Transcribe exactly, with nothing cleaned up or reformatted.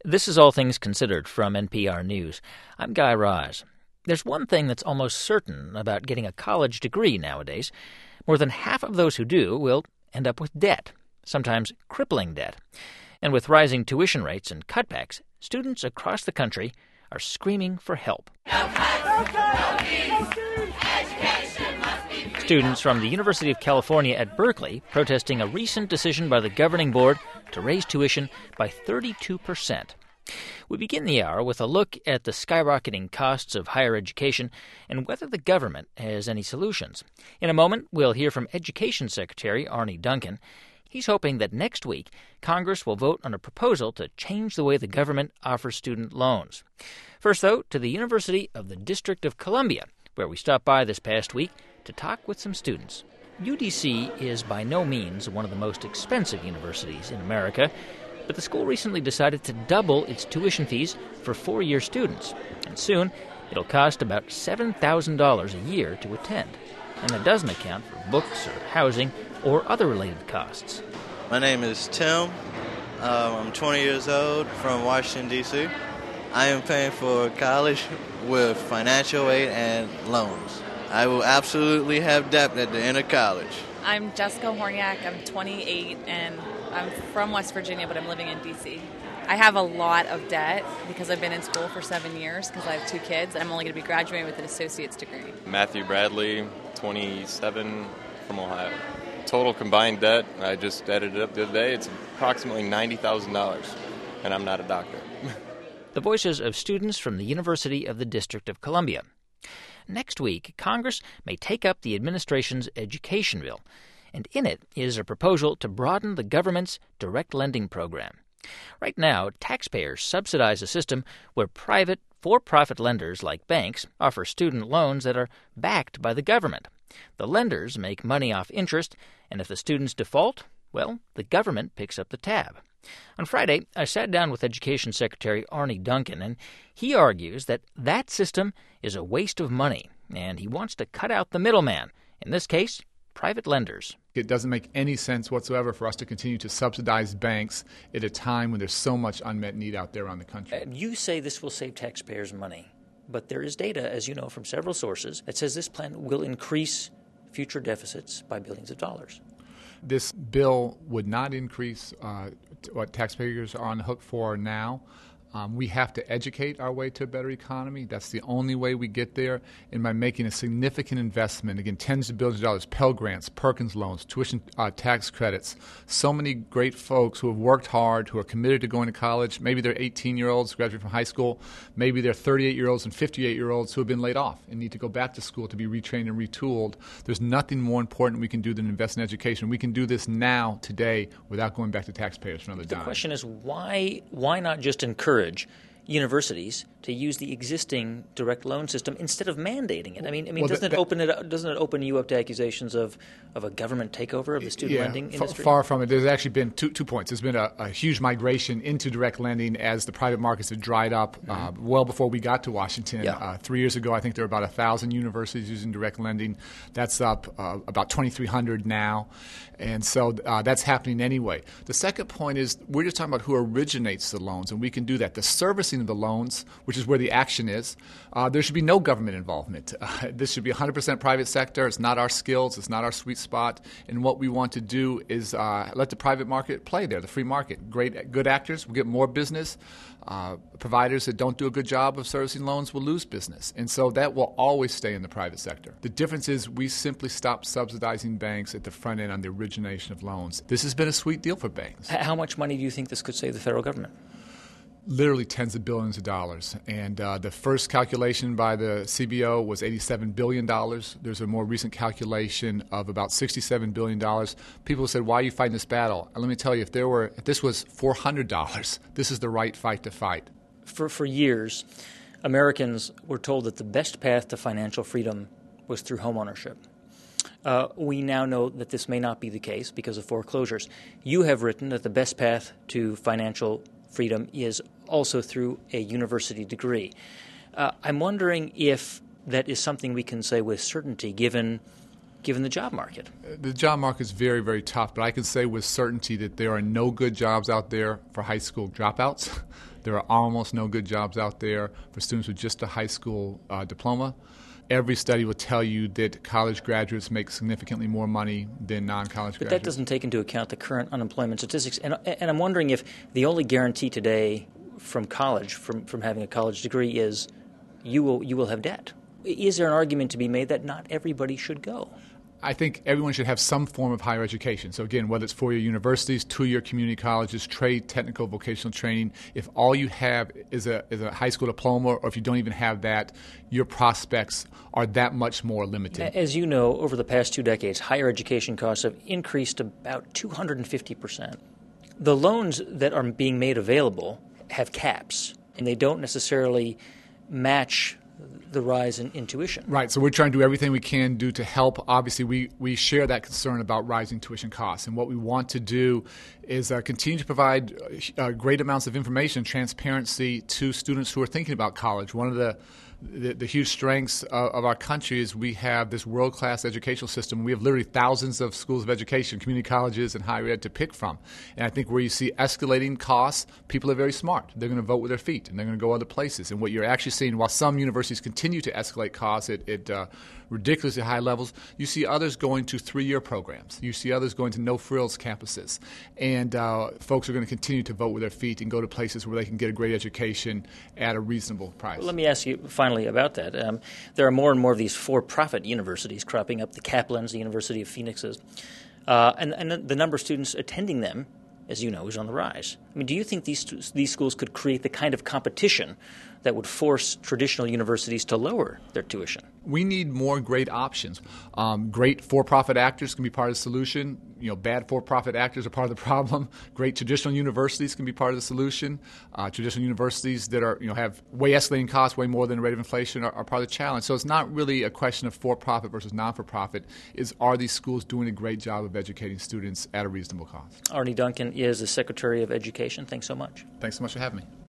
This is All Things Considered from N P R News. I'm Guy Raz. There's one thing that's almost certain about getting a college degree nowadays. More than half of those who do will end up with debt, sometimes crippling debt. And with rising tuition rates and cutbacks, students across the country are screaming for help. No cuts, no fees. Education must be free. Students from the University of California at Berkeley protesting a recent decision by the governing board to raise tuition by thirty-two percent. We begin the hour with a look at the skyrocketing costs of higher education and whether the government has any solutions. In a moment, we'll hear from Education Secretary Arne Duncan. He's hoping that next week, Congress will vote on a proposal to change the way the government offers student loans. First, though, to the University of the District of Columbia, where we stopped by this past week to talk with some students. U D C is by no means one of the most expensive universities in America, but the school recently decided to double its tuition fees for four-year students, and soon it'll cost about seven thousand dollars a year to attend. And that doesn't account for books or housing or other related costs. My name is Tim. Uh, I'm twenty years old from Washington, D C I am paying for college with financial aid and loans. I will absolutely have debt at the end of college. I'm Jessica Horniak. I'm twenty-eight, and I'm from West Virginia, but I'm living in D C I have a lot of debt because I've been in school for seven years because I have two kids, and I'm only going to be graduating with an associate's degree. Matthew Bradley, twenty-seven, from Ohio. Total combined debt, I just added it up the other day, it's approximately ninety thousand dollars, and I'm not a doctor. The voices of students from the University of the District of Columbia. Next week, Congress may take up the administration's education bill, and in it is a proposal to broaden the government's direct lending program. Right now, taxpayers subsidize a system where private, for-profit lenders like banks offer student loans that are backed by the government. The lenders make money off interest, and if the students default, well, the government picks up the tab. On Friday, I sat down with Education Secretary Arne Duncan, and he argues that that system is a waste of money, and he wants to cut out the middleman, in this case, private lenders. It doesn't make any sense whatsoever for us to continue to subsidize banks at a time when there's so much unmet need out there around the country. Uh, you say this will save taxpayers money, but there is data, as you know, from several sources that says this plan will increase future deficits by billions of dollars. This bill would not increase uh, what taxpayers are on the hook for now. Um, we have to educate our way to a better economy. That's the only way we get there. And by making a significant investment, again, tens of billions of dollars, Pell Grants, Perkins loans, tuition uh, tax credits, so many great folks who have worked hard, who are committed to going to college. Maybe they're eighteen-year-olds graduating from high school. Maybe they're thirty-eight-year-olds and fifty-eight-year-olds who have been laid off and need to go back to school to be retrained and retooled. There's nothing more important we can do than invest in education. We can do this now, today, without going back to taxpayers for another dime. The question is, why, why not just encourage universities to use the existing direct loan system instead of mandating it? I mean, I mean, well, doesn't that, it open it up, doesn't it open you up to accusations of, of a government takeover of the student yeah, lending industry? F- far from it. There's actually been two two points. There's been a, a huge migration into direct lending as the private markets have dried up mm-hmm. uh, well before we got to Washington. Yeah. Uh, three years ago, I think there were about a thousand universities using direct lending. That's up uh, about twenty-three hundred now, and so uh, that's happening anyway. The second point is we're just talking about who originates the loans, and we can do that. The servicing of the loans, which is where the action is, uh, there should be no government involvement. Uh, this should be one hundred percent private sector. It's not our skills. It's not our sweet spot. And what we want to do is uh, let the private market play there, the free market. Great, good actors will get more business. Uh, providers that don't do a good job of servicing loans will lose business. And so that will always stay in the private sector. The difference is we simply stop subsidizing banks at the front end on the origination of loans. This has been a sweet deal for banks. How much money do you think this could save the federal government? Literally tens of billions of dollars. And uh, the first calculation by the C B O was eighty-seven billion dollars. There's a more recent calculation of about sixty-seven billion dollars. People said, why are you fighting this battle? And let me tell you, if there were, if this was four hundred dollars, this is the right fight to fight. For, for years, Americans were told that the best path to financial freedom was through homeownership. Uh, we now know that this may not be the case because of foreclosures. You have written that the best path to financial freedom is also through a university degree. Uh, I'm wondering if that is something we can say with certainty given given the job market. The job market is very, very tough, but I can say with certainty that there are no good jobs out there for high school dropouts. There are almost no good jobs out there for students with just a high school uh, diploma. Every study will tell you that college graduates make significantly more money than non-college But graduates. that doesn't take into account the current unemployment statistics. And, and I'm wondering if the only guarantee today from college, from, from having a college degree, is you will you will have debt. Is there an argument to be made that not everybody should go? I think everyone should have some form of higher education. So again, whether it's four-year universities, two-year community colleges, trade, technical, vocational training, if all you have is a, is a high school diploma, or if you don't even have that, your prospects are that much more limited. As you know, over the past two decades, higher education costs have increased about two hundred fifty percent. The loans that are being made available have caps, and they don't necessarily match the rise in, in tuition. Right. So we're trying to do everything we can do to help. Obviously, we, we share that concern about rising tuition costs. And what we want to do is uh, continue to provide uh, great amounts of information and transparency to students who are thinking about college. One of the The, the huge strengths of, of our country is we have this world-class educational system. We have literally thousands of schools of education, community colleges, and higher ed to pick from. And I think where you see escalating costs, people are very smart. They're going to vote with their feet, and they're going to go other places. And what you're actually seeing, while some universities continue to escalate costs at, at uh, ridiculously high levels, you see others going to three-year programs. You see others going to no-frills campuses. And uh, folks are going to continue to vote with their feet and go to places where they can get a great education at a reasonable price. Well, let me ask you finally about that. Um, there are more and more of these for-profit universities cropping up, the Kaplans, the University of Phoenixes, uh, and, and the number of students attending them, as you know, is on the rise. I mean, do you think these these schools could create the kind of competition that would force traditional universities to lower their tuition? We need more great options. Um, great for-profit actors can be part of the solution. You know, bad for-profit actors are part of the problem. Great traditional universities can be part of the solution. Uh, traditional universities that are, you know, have way escalating costs, way more than the rate of inflation, are, are part of the challenge. So it's not really a question of for-profit versus non-for-profit. Is are these schools doing a great job of educating students at a reasonable cost? Arne Duncan is the Secretary of Education. Thanks so much. Thanks so much for having me.